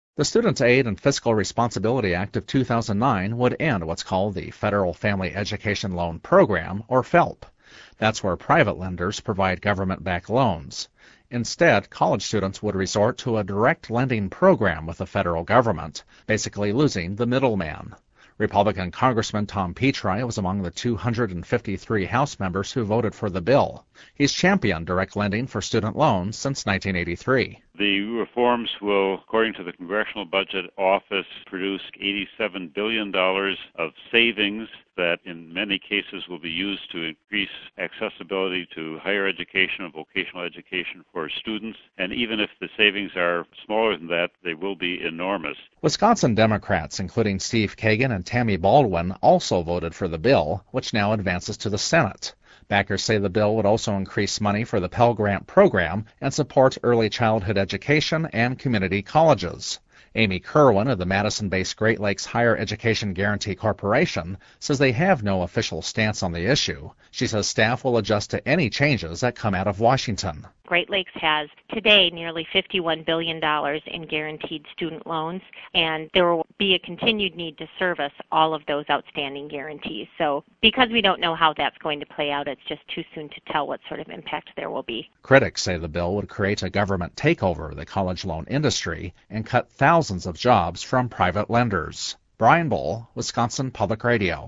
The Student Aid and Fiscal Responsibility Act of 2009 would end what's called the Federal Family Education Loan Program, or FFELP. That's where private lenders provide government-backed loans. Instead, college students would resort to a direct lending program with the federal government, basically losing the middleman. Republican Congressman Tom Petri was among the 253 House members who voted for the bill. He's championed direct lending for student loans since 1983. The reforms will, according to the Congressional Budget Office, produce $87 billion of savings that in many cases will be used to increase accessibility to higher education and vocational education for students. And even if the savings are smaller than that, they will be enormous. Wisconsin Democrats, including Steve Kagan and Tammy Baldwin, also voted for the bill, which now advances to the Senate. Backers say the bill would also increase money for the Pell Grant program and support early childhood education and community colleges. Amy Kerwin of the Madison-based Great Lakes Higher Education Guarantee Corporation says they have no official stance on the issue. She says staff will adjust to any changes that come out of Washington. Great Lakes has today nearly $51 billion in guaranteed student loans, and there will be a continued need to service all of those outstanding guarantees. So because we don't know how that's going to play out, it's just too soon to tell what sort of impact there will be. Critics say the bill would create a government takeover of the college loan industry and cut thousands of jobs from private lenders. Brian Bull, Wisconsin Public Radio.